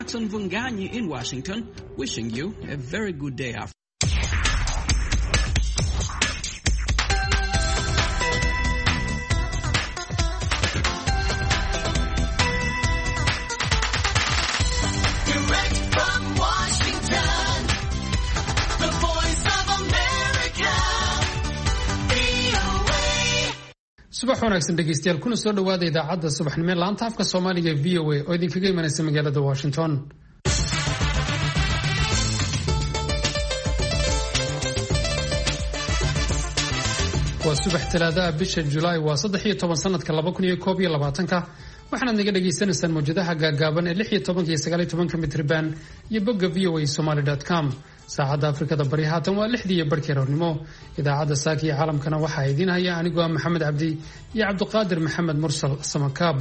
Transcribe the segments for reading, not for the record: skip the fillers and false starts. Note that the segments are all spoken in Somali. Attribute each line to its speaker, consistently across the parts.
Speaker 1: Jackson Vunganyi in Washington, wishing you a very good day after.
Speaker 2: Direct from Washington, the voice of America, VOA.
Speaker 3: subax wanaagsan dhegeystayaal kuna soo dhawaada idaacadda subaxnimo laanta afka Soomaaliga VOA oo idinkaga imanaysa magaalada Washington. waa subax talaada bisha July waa 13 sanadka 2021 waxaad naga dhageysanaysaan mowjadaha gaagaaban ee 16 iyo 19 mitrban iyo bogga voasomali.com. saacadda Afrikada Bari haatan waa 6:00 roornimo. idaacadda saaki ee caalamkana waxaa idin haya anigoo Maxamed Cabdi iyo Cabduqaadir Maxamed Mursal Samakaab.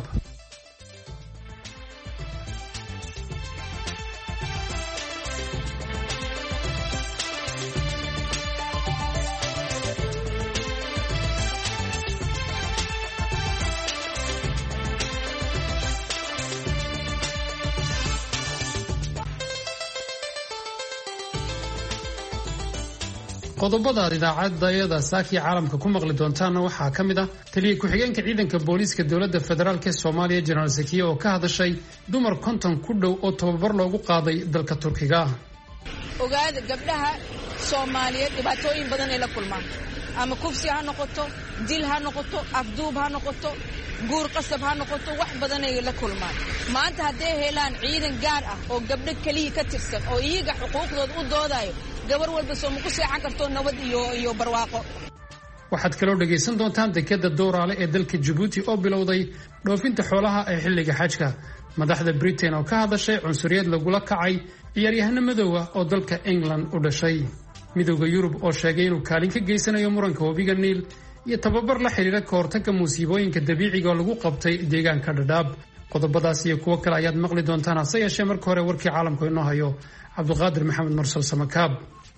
Speaker 3: qodobada idaacadda saaki caalamka ku maqli doontaan waxaa kamid ah taliye ku-xigeenka ciidanka booliiska dowladda federaalk ee Soomaaliya General Zakiya oo ka hadashay dumar konton ku dhow oo tababar loogu qaaday dalka Turkiga.
Speaker 4: ogaada gabdhaha Soomaaliyeed dhibaatooyin badan ay la kulmaan ama kufsi ha noqoto, dil ha noqoto, afduub ha noqoto, guur qasab ha noqoto, wax badan ay la kulmaan. maanta hadday helaan ciidan gaar ah oo gabdho kaliya ka tirsan oo iyaga xuquuqdooda u doodayo gabar walba soo ku seexan karto nabad iyo barwaaqo.
Speaker 3: waxaad kaloo dhageysan doontaan dekada Dooraale ee dalka Djibouti oo bilowday dhoofinta xoolaha ee xilliga xajka. madaxda Britain oo ka hadashay cunsuriyad lagula kacay ciyaaryahano madow ah oo dalka England u dhashay. midowga Yurub oo sheegay inuu kaalin ka geysanayo muranka wabiga Niil iyo tababar la xiriira ka hortagga musiibooyinka dabiiciga oo lagu qabtay deegaanka Dadaab. qodobadaas iyo kuwo kale ayaad maqli doontaan hase yeeshee marka hore warkii caalamku inoo hayo Cabduqaadir Maxamed Mursal Samakaab.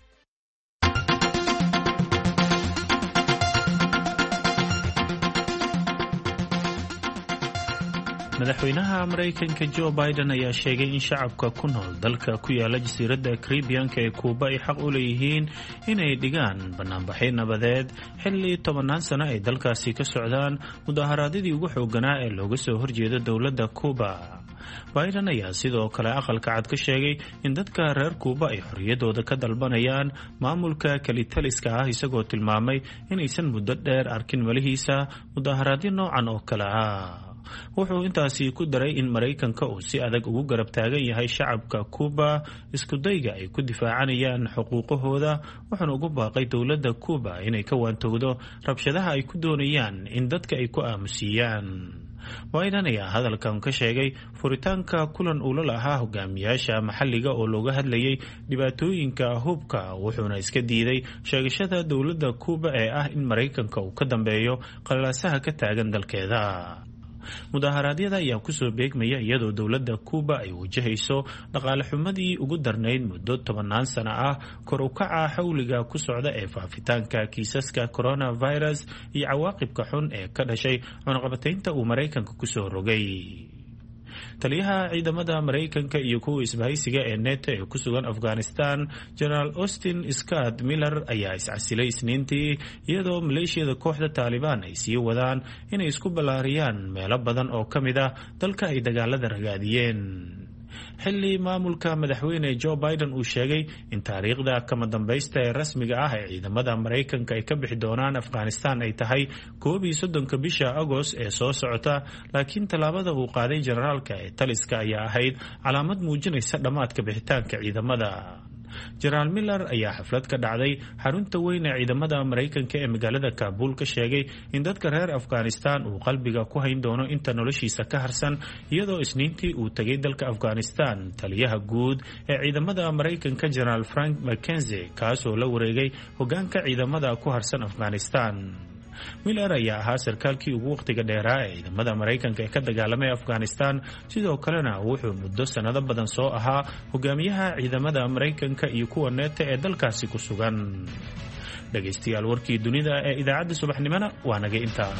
Speaker 5: madaxweynaha Mareykanka Joe Biden ayaa sheegay in shacabka ku nool dalka ku yaala jasiiradda Caribbean-ka ee Cuba ay xaq u leeyihiin inay dhigaan banaanbaxyo nabadeed xilli 10 sano ay dalkaasi ka socdaan mudaharaadyadii ugu xoogganaa ee looga soo horjeedo dowladda Cuba. Biden ayaa sidoo kale aqalka cad ka sheegay in dadka reer Cuba ay xorriyadooda ka dalbanayaan maamulka kalitaliska ah isagoo tilmaamay inaysan muddo dheer arkin walihiisa mudaharaadyo noocan oo kale ah. wuxuu intaasi ku daray in Mareykanka uu si adag ugu garab taagan yahay shacabka Cuba isku dayga ay ku difaacanayaan xuquuqahooda wuxuuna ugu baaqay dowladda Cuba inay ka waantowdo rabshadaha ay ku doonayaan in dadka ay ku aamusiyaan. Biden ayaa hadalkan ka sheegay furitaanka kulan uu la lahaa hogaamiyaasha maxalliga oo looga hadlayay dhibaatooyinka hubka wuxuuna iska diiday sheegashada dowladda Cuba ee ah in Mareykanka uu ka dambeeyo qalalaasaha ka taagan dalkeeda. mudaharaadyada ayaa kusoo beegmaya iyadoo dowladda Cuba ay wajahayso dhaqaale xumadii ugu darnayd muddo 10 sano ah, kor u kaca xawliga ku socda ee faafitaanka kiisaska coronavirus iyo cawaaqibka xun ee ka dhashay cunaqabataynta uu Mareykanka kusoo rogay. taliyaha ciidamada Mareykanka iyo kuwa isbahaysiga ee NATO ee ku sugan Afghanistan General Austin Scott Miller ayaa iscasilay Isniintii iyadoo maleeshiyada kooxda Taliban ay sii wadaan inay isku ballaariyaan meelo badan oo ka mid ah dalka ay dagaalada ragaadiyeen. xilli maamulka madaxweyne Joe Biden uu sheegay in taariikhda kama dambaysta ee rasmiga ah ee ciidamada Mareykanka ay ka bixi doonaan Afghanistan ay tahay 31 bisha Agost ee soo socota, laakiin tallaabada uu qaaday generaalka ee taliska ayaa ahayd calaamad muujinaysa dhammaadka bixitaanka ciidamada. General Miller ayaa xaflad ka dhacday xarunta weyn ee ciidamada Mareykanka ee magaalada Kabul ka sheegay in dadka reer Afghanistan uu qalbiga ku hayn doono inta noloshiisa ka harsan, iyadoo Isniintii uu tagay dalka Afghanistan taliyaha guud ee ciidamada Mareykanka General Frank McKenzie kaasoo la wareegay hoggaanka ciidamada ku harsan Afghanistan. Miller ayaa ahaa sarkaalkii ugu waqtiga dheeraa ee ciidamada Mareykanka ee ka dagaalamay Afghanistan, sidoo kalena wuxuu muddo sanado badan soo ahaa hogaamiyaha ciidamada Mareykanka iyo kuwa NATO ee dalkaasi ku sugan. dhageystayaal warkii dunida ee idaacadda subaxnimona waa naga intaa.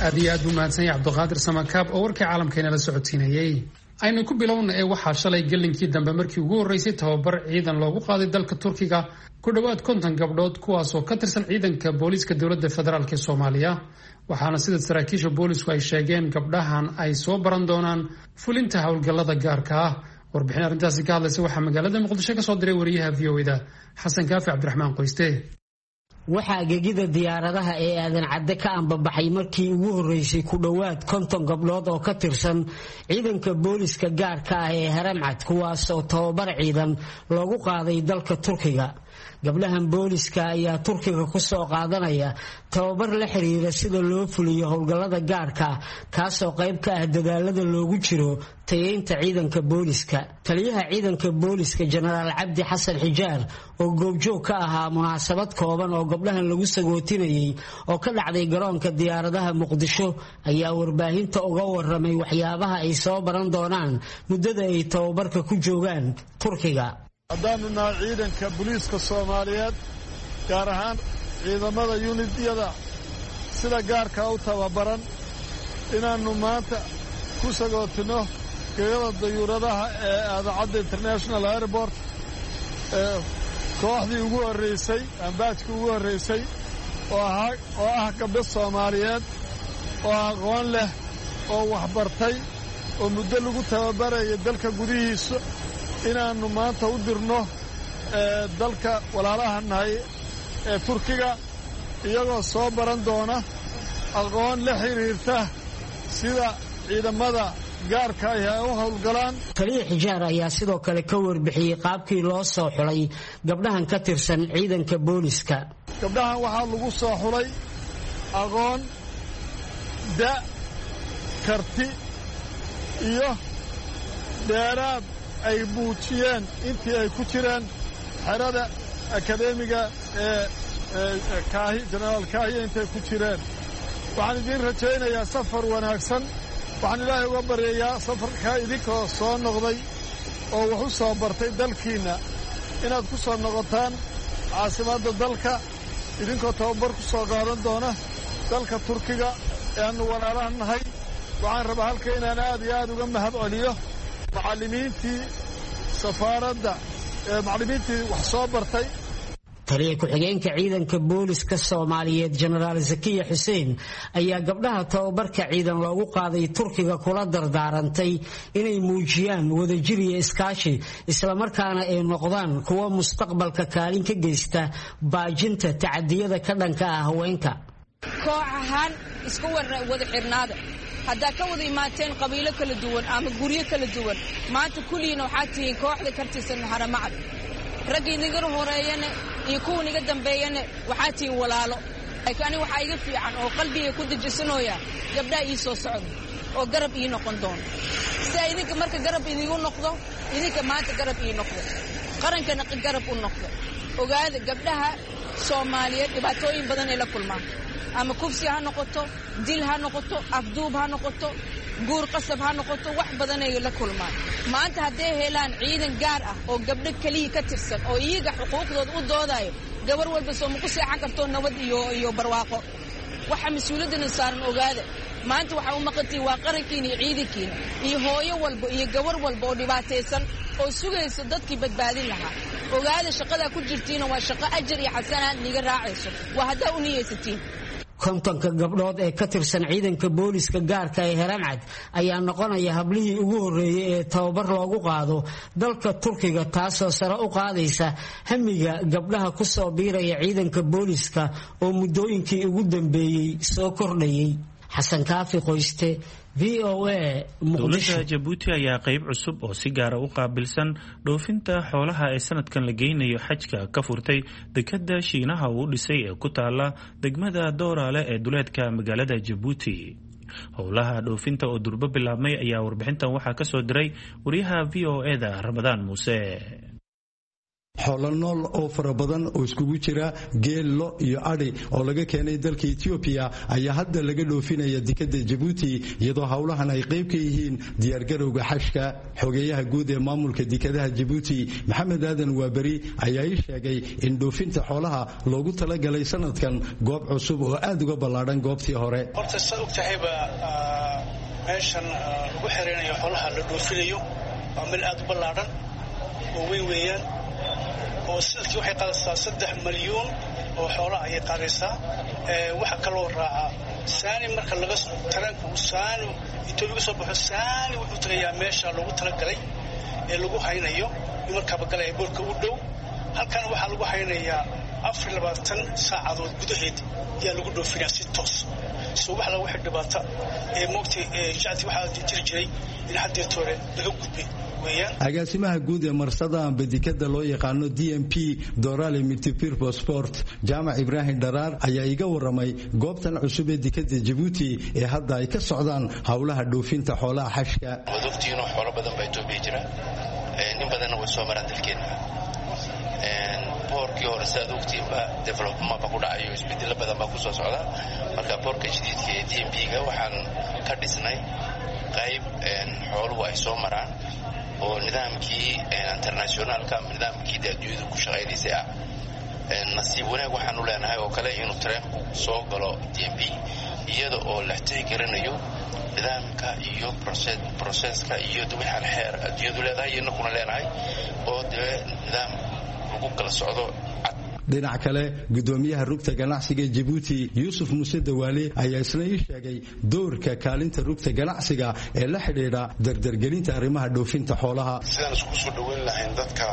Speaker 3: aad iyo aad buu mahadsan yahay cabdiqaadir samakaab oo warkii caalamkeena la socodsiinayay. aynu ku bilowna ee waxaa shalay gelinkii dambe markii ugu horreysay tababar ciidan loogu qaaday dalka Turkiga ku dhawaad 50 gabdhood kuwaasoo ka tirsan ciidanka booliiska dowladda federaalk ee Soomaaliya. waxaana sida saraakiisha boolisku ay sheegeen gabdhahan ay soo baran doonaan fulinta howlgallada gaarka ah. warbixin arrintaasi ka hadlaysa waxaa magaalada Muqdisho ka soo diray wariyaha VOA-da Xasan Kaafi Cabdiraxmaan Qoyste.
Speaker 6: waxaa gegida diyaaradaha ee aadan cadde ka ambabaxay markii ugu horreysay ku dhowaad 50 gabdhood oo ka tirsan ciidanka booliska gaarka ah ee Haramcad kuwaasoo tababar ciidan loogu qaaday dalka Turkiga. gabdhahan booliska ayaa Turkiga ku soo qaadanaya tababar la xiriira sida loo fuliyo howlgallada gaarka kaasoo qayb ka ah dadaalada loogu jiro tayeynta ciidanka booliska. taliyaha ciidanka booliska Generaal Cabdi Xasan Xijaar oo goobjoog ka ahaa munaasabad kooban oo gabdhahan lagu sagootinayay oo ka dhacday garoonka diyaaradaha Muqdisho ayaa warbaahinta uga warramay waxyaabaha ay soo baran doonaan muddada ay tababarka ku joogaan Turkiga.
Speaker 7: haddaanu nahay ciidanka booliiska Soomaaliyeed gaar ahaan ciidamada yunidyada sida gaarka u tababaran inaannu maanta ku sagootino gegada dayuuradaha ee Aadan International Airport kooxdii ugu horreysay ambaajkii ugu horreysay oo ah gabdho Soomaaliyeed oo aqoon leh oo waxbartay oo muddo lagu tababarayay dalka gudihiisa inaannu maanta u dirno dalka walaalaha nahay ee Turkiga iyagoo soo baran doona aqoon la xiriirta sida ciidamada gaarka ay u howlgalaan.
Speaker 6: taliya Xijaar ayaa sidoo kale ka warbixiyay qaabkii loo soo xulay gabdhahan ka tirsan ciidanka booliska.
Speaker 7: gabdhahan waxaa lagu soo xulay aqoon, karti iyo dheeraad ay muujiyeen intii ay ku jireen xerada akadeemiga ee Generaal Kaahiye intay ku jireen. waxaan idiin rajaynayaa safar wanaagsan. waxaan ilaahay uga baryayaa safarkaa idinkoo soo noqday oo wax u soo bartay dalkiinna inaad ku soo noqotaan caasimadda dalka idinkoo tababar ku soo qaadan doona dalka Turkiga ee aanu walaalaha nahay. waxaan rabaa halka inaan aad iyo aad uga mahad celiyo macallimiintii safaaradda macallimiintii wax soo bartay.
Speaker 6: taliya ku-xigeenka ciidanka booliska Soomaaliyeed Generaal Zakiya Xuseen ayaa gabdhaha tababarka ciidan loogu qaaday Turkiga kula dardaarantay inay muujiyaan wadajir iyo iskaashi isla markaana ay noqdaan kuwa mustaqbalka kaalin ka geysta baajinta tacadiyada ka dhanka ah haweenka.
Speaker 4: koox ahaan isku wada xirnaada haddaa ka wada imaateen qabiilo kala duwan ama guryo kala duwan maanta kulliina waxaa tihiin kooxda ka tirsan Haramcad. raggii niga horeeyana iyo kuwa niga dambeeyana waxaa tihiin walaalo. laakiin waxaa iga fiican oo qalbiga ku dejisanooya gabdhaha ii soo socda oo garab ii noqon doona. si ay idinka marka garab idigu noqdo idinka maanta garab ii noqdo qarankana garab u noqdo. ogaada gabdhaha Soomaaliyeed dhibaatooyin badan ay la kulmaan ama kufsi ha noqoto, dil ha noqoto, afduub ha noqoto, guur qasab ha noqoto, wax badan ay la kulmaan. maanta hadday helaan ciidan gaar ah oo gabdho kaliya ka tirsan oo iyaga xuquuqdooda u doodayo gabar walba soo ma ku seexan karto nabad iyo barwaaqo. waxa mas'uuliyadana saaran ogaada maanta waxa u maqantay waa qarankiina iyo ciidankiina iyo hooyo walba iyo gabar walba oo dhibaataysan oo sugaysa dadkii badbaadin lahaa. ogaada shaqada ku jirtiina waa shaqo ajar iyo xasanaad niga raacayso waa haddaa u niyeysatiin.
Speaker 6: 50 gabdhood ee ka tirsan ciidanka booliska gaarka ee Haramcad ayaa noqonaya hablihii ugu horreeyay ee tababar loogu qaado dalka Turkiga taasoo sare u qaadaysa hamiga gabdhaha ku soo biiraya ciidanka booliska oo muddooyinkii ugu dambeeyay soo kordhayay. Xasan Kaafi Qoyste VOA
Speaker 5: dowladda Jabuuti ayaa qayb cusub oo si gaar ah u qaabilsan dhoofinta xoolaha ee sanadkan la geynayo xajka ka furtay dekadda Shiinaha uu dhisay ee ku taala degmada Dooraale ee duleedka magaalada Jabuuti. howlaha dhoofinta oo durba bilaabmay ayaa warbixintan waxaa ka soo diray wariyaha VOA-da Ramadaan Muuse.
Speaker 8: xoolo nool oo fara badan oo iskugu jira geel, lo iyo adhi oo laga keenay dalka Ethiopia ayaa hadda laga dhoofinaya dekada Djibouti iyadoo hawlahan ay qayb ka yihiin diyaargarowga xashka. xogeyaha guud ee maamulka dekadaha Djibouti Maxamed Aadan Waabari ayaa sheegay in dhoofinta xoolaha loogu talagalay sanadkan goob cusub oo aad uga ballaaran goobtii hore.
Speaker 9: horta sababtayba meeshan lagu xireenayo xoolaha la dhoofinayo waa meel aad u ballaaran oo weyn weeyaan oo sanadkii waxay qaadaysaa 3 milyan oo xoolo ay qaadaysaa. waxa kaloo raaca saani marka laga taranku saani intuu laga soo baxo saani wuxuu tagayaa meesha loogu talagalay ee lagu haynayo marka bagalay boorka u dhow. halkan waxa lagu haynayaa 24 saacadood gudaheed ayaa lagu dhoofinaa si toos soo wax lagu xidhbaata moogtay jacti waxa jiray in haddii toore laga gudbay.
Speaker 8: agaasimaha guud ee marsada badikada loo yaqaano DMP Dorale Multipurpose Sport Jaamac Ibrahim Daraar ayaa iga waramay goobtan cusub ee dekada Djibouti ee hadda ay ka socdaan hawlaha dhoofinta xoolaha xashka.
Speaker 10: wadaftiino xoolo badan bay Itoobiya jira nin badan oo soo maran dalkeena boorkii hore saadugtiiba development ba ku dhacayo isbedel badan ba ku soo socda. marka boorka jadiidka ee DMP-ga waxaan ka dhisnay qayb xooluhu ay soo maraan oo nidaamkii internationalka nidaamkii adduunyada ku shaqeynayay nasiib wanaag waxaan u leenahay oo kale inuu tareenku soo galo DMP iyada oo la tixgelinayo nidaamka iyo processka iyo duwaxa xeer adduunyadu leedahay iyo kuna leenahay oo nidaam lagu kala socdo.
Speaker 8: dhinaca kale gudoomiyaha rugta ganacsiga Djibouti Yusuf Muuse Dawaale ayaa isna sheegay doorka kaalinta rugta ganacsiga ee la xidhiidha dardargelinta arrimaha dhoofinta xoolaha.
Speaker 11: sidaan isku soo dhaweyn lahayn dadka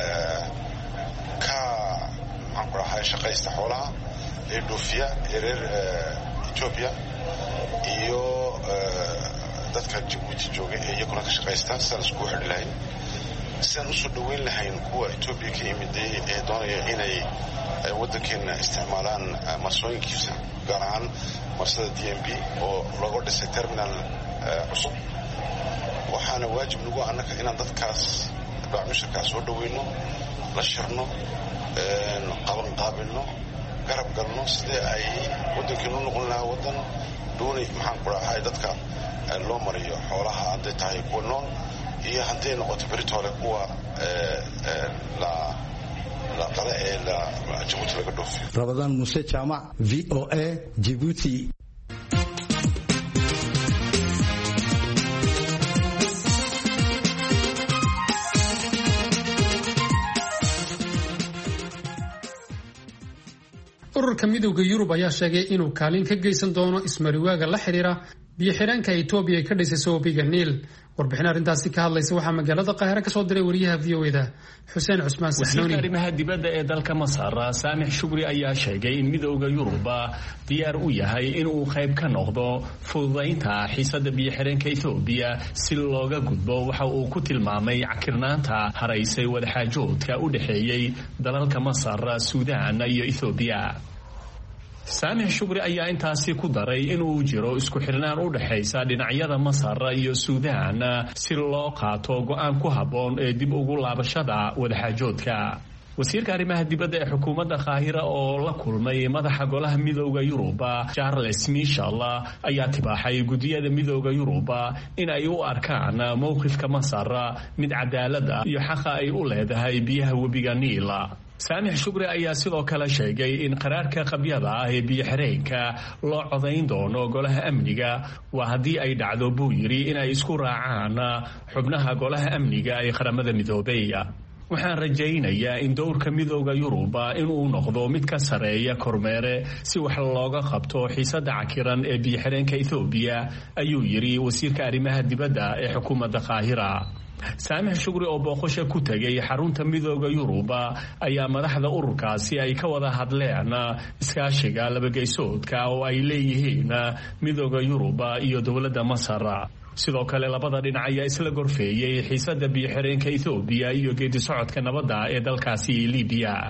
Speaker 11: ka aqoonta shaqaysta xoolaha ee dhoofiya reer Ethiopia iyo dadka Djibouti jooga ee iyaguna ka shaqaysta sidaan isku xidhi lahayn. sidaan u soo dhaweyn lahayn kuwa Ethiopia ka yimid ee doonaya inay wadankeena isticmaalaan marsooyinkiisa gaar ahaan marsada DMP oo lagu dhisay terminal cusub. waxaana waajib nagu annaka inaan dadkaas baacmushirkaas soo dhaweyno la shirno qabanqaabino garab galno sidee ay wadankeenu noqon lahaa wadan doonay maxaan ku raacay dadka loo mariyo xoolaha hadday tahay kuwa nool iyo hadday noqoto beritoole kuwa la qala ee la Djibouti laga dhoofiyo.
Speaker 8: Ramadan Muuse Jaamac VOA Djibouti.
Speaker 3: ururka midowga Yurub ayaa sheegay inuu kaalin ka geysan doono ismariwaaga la xiriira biyo-xireenka Itoobiya ay ka dhisay Webiga Niil. warbixin arrintaasi ka hadlaysa waxaa magaalada Qaahire ka soo diray wariyaha VOA-da Xuseen Cusmaan Saxnuuni.
Speaker 12: arrimaha dibadda ee dalka Masar Saamix Shukri ayaa sheegay in midowga Yurub diyaar u yahay in uu qayb ka noqdo fududeynta xiisada biyo-xireenka Itoobiya si looga gudbo waxa uu ku tilmaamay cakirnaanta haraysay wadaxaajoodka u dhaxeeyay dalalka Masar, Suudaan iyo Itoobiya. Saamix Shukri ayaa intaasi ku daray inuu jiro isku xirnaan u dhaxaysa dhinacyada Masar iyo Suudaan si loo qaato go'aan ku habboon ee dib ugu laabashada wadaxaajoodka. wasiirka arrimaha dibadda ee xukuumadda Qaahira oo la kulmay madaxa golaha midowga Yurub Charles Michel ayaa tibaaxay gudiyada midowga Yurub in ay u arkaan mowqifka Masar mid cadaalad iyo xaq ay u leedahay biyaha webiga Niil. Saamix Shukri ayaa sidoo kale sheegay in qaraarka qabyada ah ee biyo-xireenka loo codayn doono golaha amniga waa haddii ay dhacdo buu yiri in ay isku raacaan xubnaha golaha amniga ee qaramada midoobay. waxaan rajaynayaa in dowrka midowga Yurub inuu noqdo mid ka sareeya kormeere si wax looga qabto xiisada cakiran ee biyo-xireenka Itoobiya ayuu yiri wasiirka arrimaha dibadda ee xukuumadda Qaahira. Saamix Shukri oo booqasho ku tagay xarunta midowga Yurub ayaa madaxda ururkaasi ay ka wada hadleen iskaashiga labageysoodka oo ay leeyihiin midowga Yurub iyo dowladda Masar. sidoo kale labada dhinac ayaa isla gorfeeyay xiisada biyo-xireenka Itoobiya iyo geedi socodka nabadda ee dalkaasi Liibiya.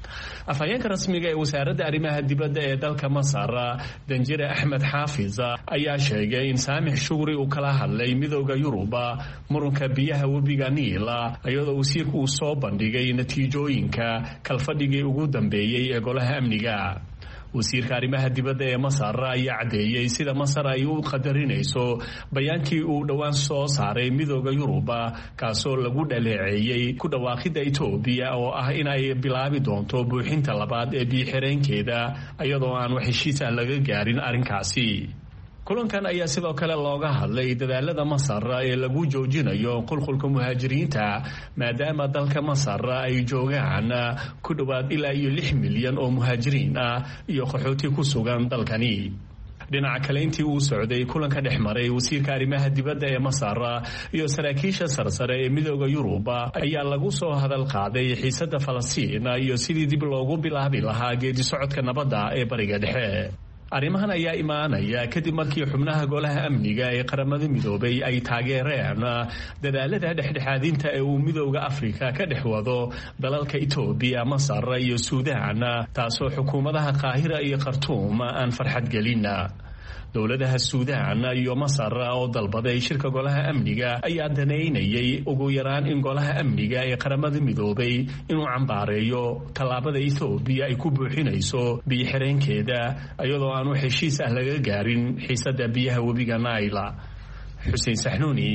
Speaker 12: afhayeenka rasmiga ee wasaaradda arrimaha dibadda ee dalka Masar Danjire Axmed Xaafiz ayaa sheegay in Saamix Shukri uu kala hadlay midowga Yuruba muranka biyaha webiga Niil iyadoo wasiirku uu soo bandhigay natiijooyinka kalfadhigii ugu dambeeyay ee golaha amniga. wasiirka arrimaha dibadda ee Masar ayaa cadeeyay sida Masar ay u qadarinayso bayaankii uu dhawaan soo saaray midowga Yuruba kaasoo lagu dhaleeceeyay ku dhawaaqida Itoobiya oo ah in ay bilaabi doonto buuxinta labaad ee biyo-xireenkeeda iyadoo aan wax heshiis ah laga gaarin arrinkaasi. kulankan ayaa sidoo kale looga hadlay dadaalada Masar ee lagu joojinayo qulqulka muhaajiriinta maadaama dalka Masar ay joogaan ku dhawaad ilaa 6 milyan oo muhaajiriin ah iyo qaxooti ku sugan dalkani. dhinaca kale intii uu socday kulanka dhexmaray wasiirka arrimaha dibadda ee Masar iyo saraakiisha sarsare ee midowga Yuruba ayaa lagu soo hadal qaaday xiisadda Falastiin iyo sidii dib loogu bilaabi lahaa geedi socodka nabadda ee bariga dhexe. arrimahan ayaa imaanaya kadib markii xubnaha golaha amniga ee qaramada midoobay ay taageereen dadaalada dhexdhexaadinta ee uu midowga Afrika ka dhex wado dalalka Itoobiya, Masar iyo Suudaan taasoo xukuumadaha Qaahira iyo Khartoum aan farxad gelin. dowladaha Suudaan iyo Masar oo dalbaday shirka golaha amniga ayaa daneynayay ugu yaraan in golaha amniga ee qaramada midoobay inuu cambaareeyo tallaabada Itoobiya ay ku buuxinayso biyo-xireenkeeda iyadoo aan wax heshiis ah laga gaarin xiisadda biyaha webiga Niil. Xuseen Saxnuuni,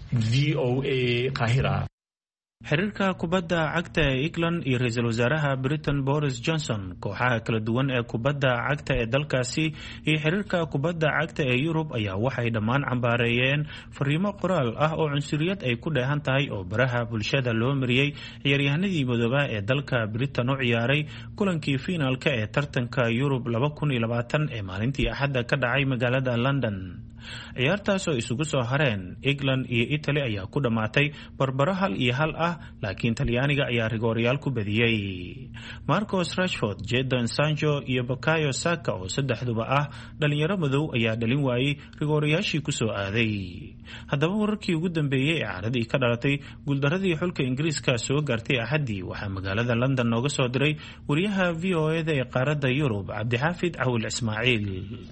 Speaker 12: VOA, Qaahira.
Speaker 5: xiriirka kubadda cagta ee England iyo ra'iisul wasaaraha Britain Boris Johnson kooxaha kala duwan ee kubadda cagta ee dalkaasi iyo xiriirka kubadda cagta ee Yurub ayaa waxay dhammaan cambaareeyeen fariimo qoraal ah oo cunsuriyad ay ku dheehan tahay oo baraha bulshada loo mariyay ciyaaryahanadii madooba ee dalka Britain u ciyaaray kulankii finaalka ee tartanka Yurub 2020 ee maalintii Axadda ka dhacay magaalada London. ciyaartaas oo isugu soo hareen England iyo Italy ayaa ku dhamaatay barbaro 1-1 ah laakiin Talyaaniga ayaa rigooryaal ku badiyay. Marcus Rashford, Jadon Sancho iyo Bukayo Saka oo saddexduba ah dhalinyaro madow ayaa dhalin waayay rigooryaashii ku soo aaday. haddaba wararkii ugu dambeeyay ee caaradii ka dhalatay guuldaradii xulka Ingiriiska soo gaartay Axadii waxaa magaalada London nooga soo diray wariyaha VOA-da ee qaaradda Yurub Cabdixaafid Cawil Ismaaciil.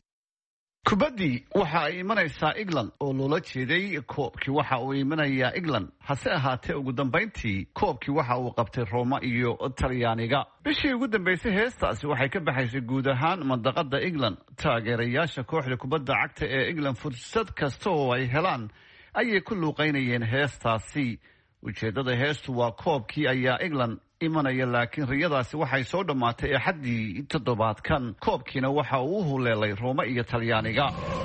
Speaker 13: kubaddii waxa ay imanaysaa England oo loola jeeday koobkii waxa uu imanayaa England hase ahaatee ugu dambayntii koobkii waxa uu qabtay Roma iyo Talyaaniga. bishii ugu dambeysay heestaasi waxay ka baxaysay guud ahaan mandaqada England. taageerayaasha kooxda kubadda cagta ee England fursad kasta oo ay helaan ayay ku luuqeynayeen heestaasi. ujeedada heestu waa koobkii ayaa England imanaya laakiin riyadaasi waxay soo dhamaatay Axadii toddobaadkan. koobkiina waxa uu huleelay Roma iyo Talyaaniga.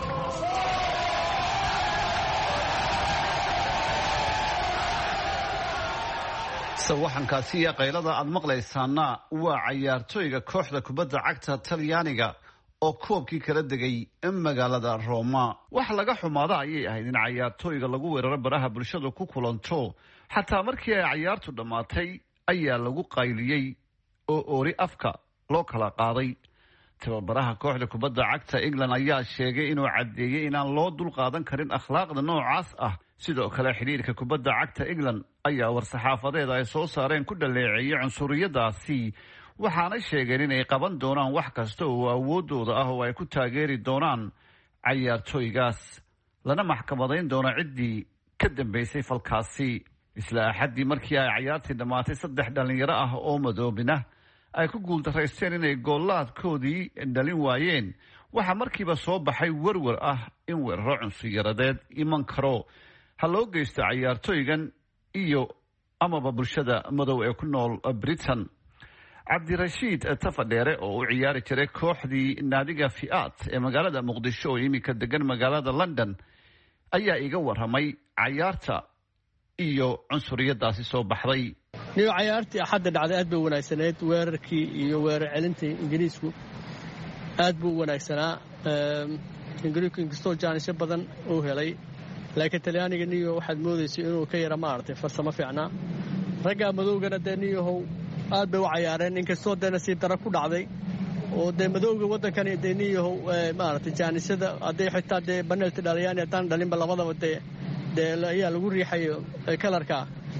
Speaker 13: sawaxankaasi iyo qaylada aad maqlaysaana waa ciyaartooyga kooxda kubadda cagta Talyaaniga oo koobkii kala degay magaalada Roma. wax laga xumaada ayay ahayd in ciyaartooyga lagu weeraro baraha bulshada ku kulanto xataa markii ay ciyaartu dhamaatay ayaa lagu qayliyay oo oori afka loo kala qaaday. tababaraha kooxda kubadda cagta England ayaa sheegay inuu cadeeyay inaan loo dul qaadan karin akhlaaqda noocaas ah. sidoo kale xiriirka kubadda cagta England ayaa war-saxaafadeeda ay soo saareen ku dhaleeceeyay cunsuriyadaasi waxaana sheegeen inay qaban doonaan wax kasta oo awoodooda ah oo ay ku taageeri doonaan ciyaartooygaas lana maxkamadayn doono ciddii ka dambeysay falkaasi. isla Axadii markii ay ciyaartii dhamaatay 3 dhalinyaro ah oo madoobina ay ku guuldaraysteen inay goolaadkoodii dhalin waayeen waxaa markiiba soo baxay warwar ah in weeraro cunsuriyadeed iman karo ha loo geysto ciyaartooygan iyo amaba bulshada madow ee ku nool Britain. Cabdirashiid Tafadheere oo u ciyaari jiray kooxdii naadiga Fiat ee magaalada Muqdisho oo imika degan magaalada London ayaa iga waramay ciyaarta iyo cunsuriyadaasi soo baxday.
Speaker 14: niyo ciyaartii Axadda dhacday aad bay wanaagsaneed. weerarkii iyo weerar celintii Ingiriisku aad buu wanaagsanaa. Ingiriisku inkastoo jaanisyo badan uu helay laakiin Talyaaniga niyo waxaad moodaysay inuu ka yara maartay farsamo fiicnaa. ragga madowgana dee niyahow aad bay u ciyaareen inkastoo dee nasiib daro ku dhacday oo dee madowga waddankani dee niyahow maartay jaanisyada hadday xitaa dee penalty dhaliyaan haddaan dhalinba labadaba dee ayaa lagu riixayo kalarka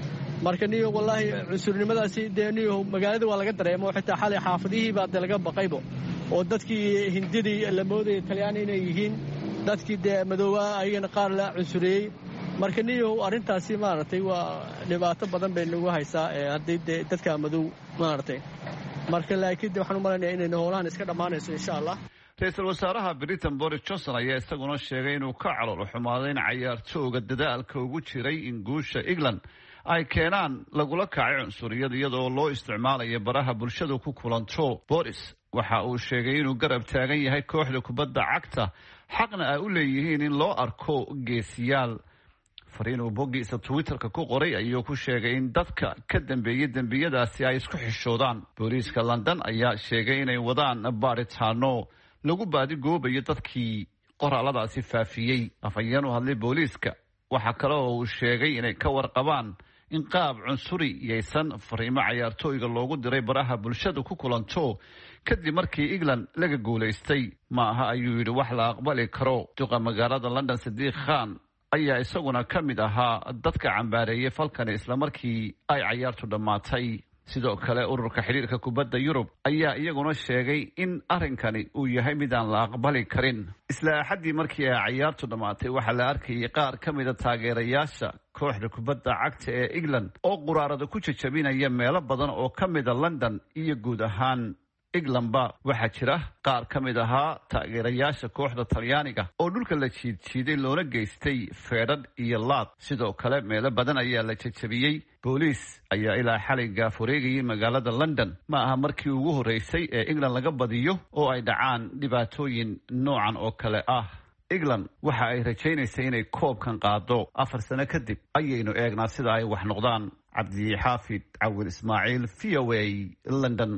Speaker 14: marka niyo wallaahi cunsurnimadaasi dee niyo magaalada waa laga dareemo xitaa xalay xaafadihii baa dee laga baqaybo oo dadkii hindidii la moodayay talyaani inay yihiin dadkii dee madooba ayagana qaar la cunsureeyey marka niyo arrintaasi maaragtay waa dhibaato badan bay nagu haysaa haddii dee dadka madow maaragtay marka laakiin waxaan u malaynayaa inayna howlahan iska dhammaanayso insha allah
Speaker 13: ra-iisul wasaaraha britain boris johnson ayaa isaguna sheegay inuu ka calool xumaaday in cayaartooga dadaalka ugu jiray in guusha england ay keenaan lagula kacay cunsuriyad iyadoo loo isticmaalayo baraha bulshadu ku kulanto. boris waxa uu sheegay inuu garab taagan yahay kooxda kubadda cagta xaqna ay u leeyihiin in loo arko geesiyaal. fariin uu boggiisa twitterka ku qoray ayuu ku sheegay in dadka ka dambeeyay dembiyadaasi ay isku xishoodaan. booliiska london ayaa sheegay inay wadaan baaritaano lagu baadigoobayo dadkii qoraaladaasi faafiyey. afhayeen u hadlay booliiska waxaa kale oo uu sheegay inay ka warqabaan in qaab cunsuriyaysan fariimo cayaartooyga loogu diray baraha bulshadu ku kulanto kadib markii england laga guulaystay. ma aha ayuu yidhi wax la aqbali karo. duqa magaalada london sadiiq khan ayaa isaguna ka mid ahaa dadka cambaareeyay falkani islamarkii ay cayaartu dhammaatay. sidoo kale ururka xidhiirka kubadda yurub ayaa iyaguna sheegay in arrinkani uu yahay mid aan la aqbali karin. isla axaddii markii ay cayaartu dhammaatay waxaa la arkayay qaar ka mida taageerayaasha kooxda kubadda cagta ee england oo quraarada ku jajabinaya meelo badan oo ka mida london iyo guud ahaan englandba. waxaa jira qaar ka mid ahaa taageerayaasha kooxda talyaaniga oo dhulka la jiidjiiday loona geystay feedhadh iyo laad. sidoo kale meelo badan ayaa la jajabiyey. booliis ayaa ilaa xalay gaaf wareegayay magaalada london. ma aha markii ugu horreysay ee england laga badiyo oo ay dhacaan dhibaatooyin noocan oo kale ah. england waxa ay rajaynaysay inay koobkan qaado 4 sano kadib. ayaynu eegnaa sida ay wax noqdaan. cabdixaafid cawil ismaaciil v o a london.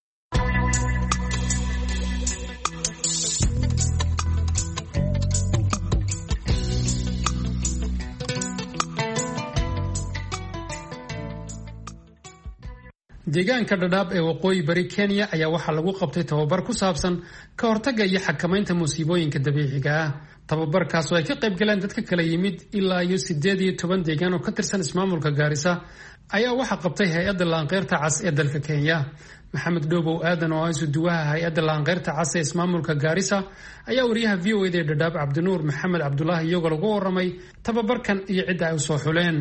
Speaker 3: deegaanka dhadhaab ee waqooyi bari Kenya ayaa waxaa lagu qabtay tababar ku saabsan ka hortagga iyo xakamaynta musiibooyinka dabiiciga ah. tababarkaas oo ay ka qayb galeen dadka kala yimid ilaa 18 deegaan oo ka tirsan ismaamulka Gaarisa ayaa waxaa qabtay hay'adda laanqeyrta cas ee dalka Kenya. maxamed dhoobow aadan oo isu duwaha hay'adda laanqeyrta cas ee ismaamulka Gaarisa ayaa wariyaha VOA ee dhadhaab Cabdinuur Maxamed Cabdullaahi iyagoo lagu waramay tababarkan iyo cidda ay soo xuleen.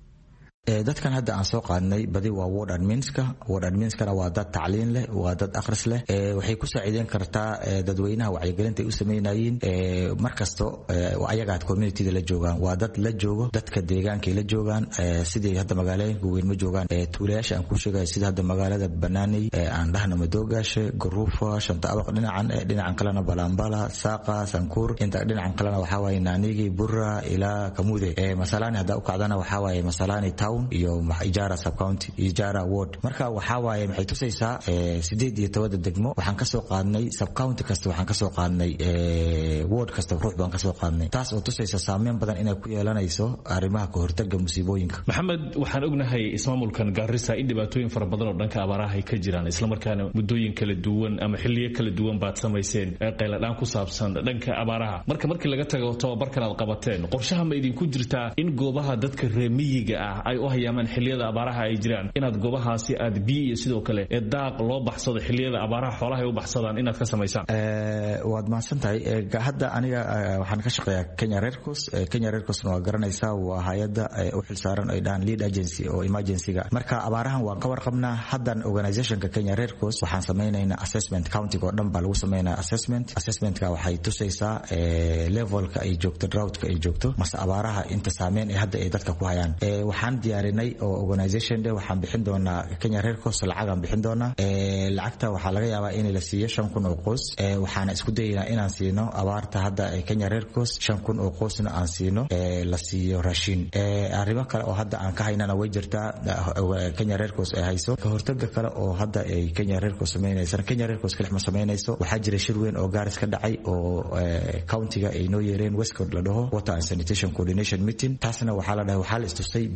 Speaker 15: dadkan hadda aan soo qaadnay badi waa ward adminskana waa dad tacliin leh, waa dad akhris leh. waxay ku saaciideyn kartaa dadweynaha wacyigelinta ay u sameynayeen markasto ayaga community-da la joogaan. waa dad la joogo, dadka deegaanka la joogaan, sidii hadda magaalooyinka weyn ma joogaan. tuulayaasha aan ku sheegay sida hadda magaalada Banaaney, aan dhahna Madoogaashe, Garuufa, Shanta Abaq, dhinacan kalena Balambala, Saaqa, Sankuur, inta dhinacan kalena waxaa waaye Naanigi, Burra ilaa Kamude. Masalani hadda u kacdana waxaa waaye Masalani town iyo Ijara sub county, Ijara ward. marka waxaa waaye maxay tusaysaa 18 degmo waxaan ka soo qaadnay sub county kasta, waxaan ka soo qaadnay ward kasta ruux baan ka soo qaadnay. taas oo tusaysa saameyn badan inay ku yeelanayso arrimaha ka hortagga musiibooyinka.
Speaker 12: maxamed, waxaan ognahay ismaamulkan Gaarisa in dhibaatooyin fara badan oo dhanka abaaraha ay ka jiraan, isla markaana muddooyin kala duwan ama xilliyo kala duwan baad samayseen qayladhaan ku saabsan dhanka abaaraha. markii laga tago tababarkan aad qabateen, qorshaha ma idinku jirtaa in goobaha dadka reer miyiga ah ay u hayaamaan xilliyada abaaraha ay jiraan, inaad goobahaasi aad biyo iyo sidoo kale daaq loo baxsado xilliyada abaaraha xoolaha ay u baxsadaan inaad ka samaysaan?
Speaker 15: waad mahadsantahay. hadda aniga waxaan ka shaqeeyaa Kenya Red Cross. Kenya Red Cross waa garanaysaa, waa hay'adda u xilsaaran ay dhahan lead agency oo emergency-ga. marka abaarahan waan ka warqabnaa. haddan organization-ka Kenya Red Cross waxaan sameynaynaa assessment, county-ga oo dhan baa lagu sameynaa assessment-ka waxay tusaysaa levelka ay joogto, drought-ka ay joogto, mase abaaraha inta saameyn ee hadda ay dadka ku hayaan. waxaan diyaarinay oo organization de waxaan bixin doonaa Kenya Red Cross lacagaan bixin doonaa. lacagta waxaa laga yaabaa in la siiyo 5,000 oo qoys. waxaana isku dayaynaa inaan siino abaarta hadda Kenya Red Cross 5,000 oo qoysna aan siino la siiyo raashin. arrimo kale oo hadda aan ka haynana way jirtaa Kenya Red Cross ay hayso. ka hortagga kale oo hadda ay Kenya Red Cross sameynayso, Kenya Red Cross kalix ma sameynayso. waxaa jira shir weyn oo Gaaris ka dhacay oo county-ga ay noo yeereen West Coast la dhaho Water and Sanitation Coordination Meeting. taasna waxaa la dhahay waxaa la istusay biyaha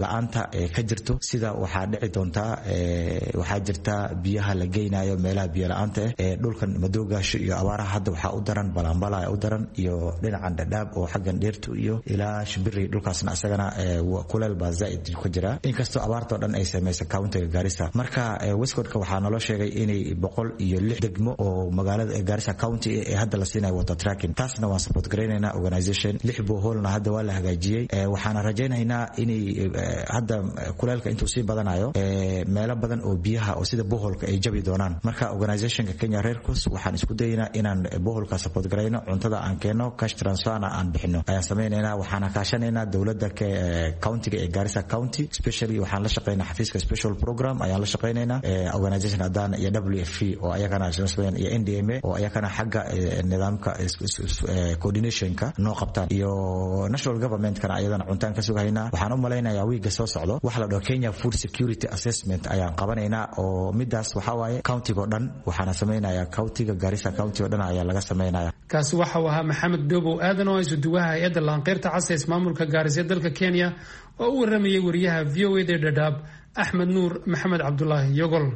Speaker 15: la-aanta ka jirto sida waxaa dhici doontaa waxaa jirta biyaha la geynayo meelaha biyo la-aanta dhulkan madoogaasho iyo abaaraha hadda waxaa u daran balanbala u daran iyo dhinacan dhadhaab oo xaggan dheertu iyo ilaa shimbiri dhulkaasna isagana kuleel baa zaa'id ku jira inkastoo abaartoo dhan ay sameysay countiga Garissa marka Westcoast waxaa naloo sheegay inay 106 degmo oo magaalada Garissa County ee hadda la siinayo water tracking taasna waan support gareynaynaa organization 6 boholna hadda waa la hagaajiyay waxaana rajaynaynaa inay hadda kuleelka intuu sii badanayo meelo badan oo biyaha oo sida boholka ay jabi doonaan marka organizationka Kenya Red Cross waxaan isku dayaynaa inaan boholka support gareyno cuntada aan keeno cash transferna aan bixino ayaan sameynaynaa waxaana kaashanaynaa dawladda countiga ee Garissa County especially waxaan la shaqeynaa xafiiska special program ayaan la shaqeynaynaa organization adaan iyo WFP oo ayagana iyo NDMA oo ayagana xagga nidaamka coordinationka noo qabtaan iyo national government kana ayadana cuntaan ka sugaynaa waxaan u maleynayaa wiiga soo socdo wax la dhaho Kenya Food Security Assessment ayaan qabanaynaa oo midaas waxa waaye countiga oo dhan waxaana sameynayaa countiga Garissa County oo dhan ayaa laga sameynayaa
Speaker 3: kaasi waxa uu ahaa Maxamed Dobo aadan oo isuduwaha hay'adda laanqeyrta cas maamulka Garissa dalka Kenya oo u waramayay wariyaha VOA Dadaab Axmed Nuur Maxamed Cabdullaahi Yogol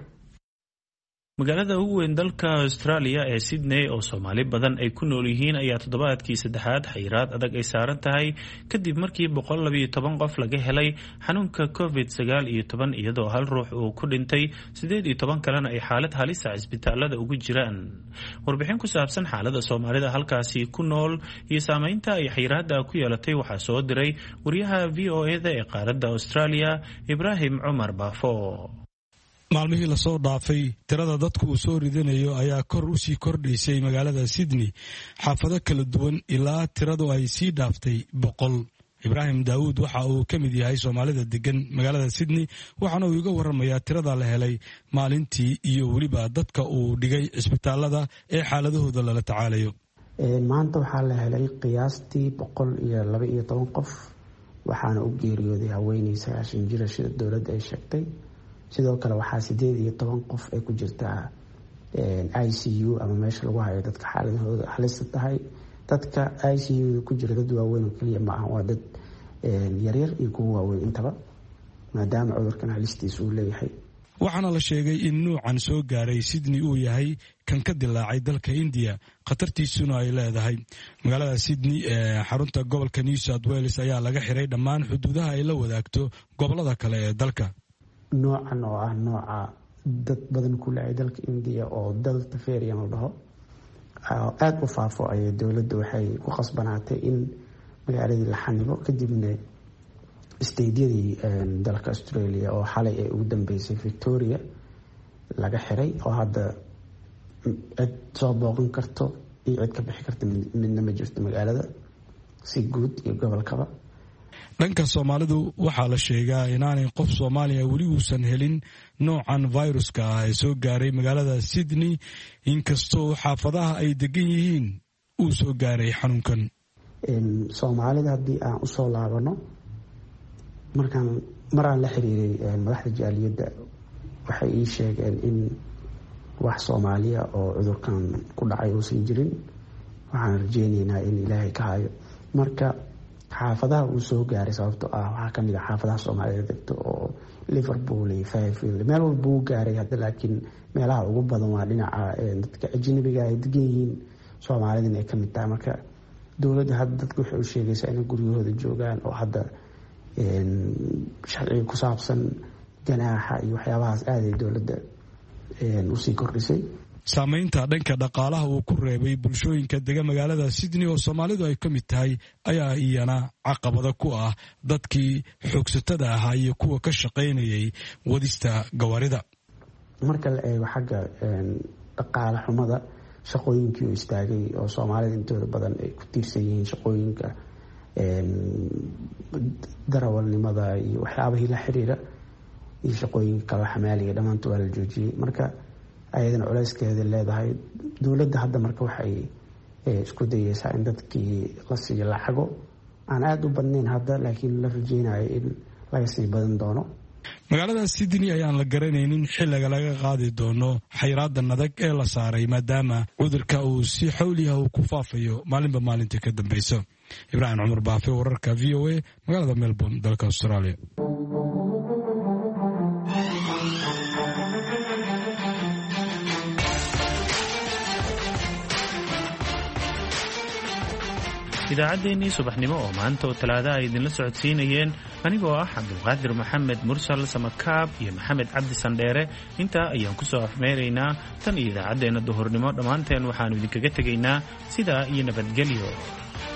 Speaker 5: magaalada ugu weyn dalka Australia ee Sydney oo Soomaali badan ay ku nool yihiin ayaa toddobaadkii saddexaad xayiraad adag ay saaran tahay kadib markii 112 qof laga helay xanuunka COVID-19 iyadoo hal ruux uu ku dhintay 18 kalena ay xaalad halis ah isbitaalada ugu jiraan warbixin ku saabsan xaaladda Soomaalida halkaasi ku nool iyo saameynta ay xayiraadda ku yeelatay waxaa soo diray wariyaha VOA-da ee qaaradda Australia Ibrahim Umar Bafo
Speaker 16: maalmihii la soo dhaafay tirada dadku uu soo ridanayo ayaa kor u sii kordhaysay magaalada Sydney xaafado kala duwan ilaa tiradu ay sii dhaaftay 100 Ibrahim Daawud waxa uu ka mid yahay Soomaalida degan magaalada Sydney waxaana uu iga waramayaa tirada la helay maalintii iyo waliba dadka uu dhigay isbitaalada ee xaaladahooda lala tacaalayo
Speaker 17: maanta waxaa la helay qiyaastii 112 qof waxaana u geeriyooday haweeney 9 jir sida dawladda ay sheegtay sidoo kale waxaa 18 qof ay ku jirtaa ICU ama meesha lagu hayo dadka xaaladooda halis tahay dadka ICU ku jira dad waaweyn oo kaliya ma aha waa dad yaryar iyo kuwa waaweyn intaba maadaama cudurkan halistiisu uu leeyahay
Speaker 16: waxaana la sheegay in nuucan soo gaaray Sydney uu yahay kan ka dilaacay dalka India khatartiisuna ay leedahay magaalada Sydney ee xarunta gobolka New South Wales ayaa laga xiray dhammaan xuduudaha ay la wadaagto gobolada kale ee dalka
Speaker 17: noocan oo ah nooca dad badan ku leeyahay dalka India oo Delta variant la dhaho aad u faafo ay dawladdu waxay ku khasbanaatay in magaalada la xanibo kadibna isteediyadii dalka Australia oo xalay ay ugu dambeysay Victoria laga xiray oo hadda cid soo booqan karto iyo cid ka bixi karta midna ma jirto magaalada si guud iyo gobolkaba
Speaker 16: dhanka Soomaalidu waxaa la sheegaa inaanay qof Soomaaliya weli uusan helin noocan viruska ee soo gaaray magaalada Sydney inkastoo xaafadaha ay degan yihiin uu soo gaaray xanuunkan
Speaker 17: Soomaalida haddii aan u soo laabano maraan la xiriiray madaxda jaaliyadda waxay ii sheegeen in wax Soomaaliya oo cudurkan ku dhacay uusan jirin waxaan rajeynaynaa in Ilaahay ka hayo marka xaafadaha uu soo gaaray sababtoo ah waxaa kamid ah xaafadaha Soomaalida degto oo Liverpool iyo Fairfield meel walba uu gaaray hadda laakiin meelaha ugu badan waa dhinaca dadka ajnabiga ay degan yihiin Soomaalidana ay kamid tahay marka dawladda hadda dadku waxay u sheegaysaa inay guryahooda joogaan oo hadda sharciga ku saabsan ganaaxa iyo waxyaabahaas aad ay dawladda u sii kordhisay
Speaker 16: saamaynta dhanka dhaqaalaha uu ku reebay bulshooyinka degan magaalada Sydney oo Soomaalidu ay ka mid tahay ayaa iyana caqabado ku ah dadkii xoogsatada ahaa iyo kuwa ka shaqaynayay wadista gawaarida
Speaker 17: marka la eego xagga dhaqaale xumada shaqooyinkii oo istaagay oo Soomaalida intooda badan ay ku tiirsan yihiin shaqooyinka darawalnimada iyo waxyaabihii la xiriira iyo shaqooyinka kala xamaaliga dhammaantood waa la joojiyay marka ayadana culeyskeeda leedahay dawladda hadda marka waxay isku dayeysaa in dadkii la siiyo lacago aan aad u badnayn hadda laakiin la rajeynayo in laga sii badan doono
Speaker 16: magaalada Sydney ayaan la garanaynin xilliga laga qaadi doono xayiraadda adag ee la saaray maadaama cudurka uu si xawli ah ku faafayo maalinba maalinta ka dambaysa. Ibrahim Cumar Baafe, wararka VOA, magaalada Melbourne, dalka Australia.
Speaker 5: idaacaddeenii subaxnimo oo maanta oo talaada ay idinla socodsiinayeen anigoo ah cabdulqaadir maxamed mursal samakaab iyo maxamed cabdi sandheere. intaa ayaan ku soo afmeeraynaa tan iyo idaacaddeenna duhurnimo. dhammaanteen waxaannu idinkaga tegaynaa sidaa iyo nabadgelyo.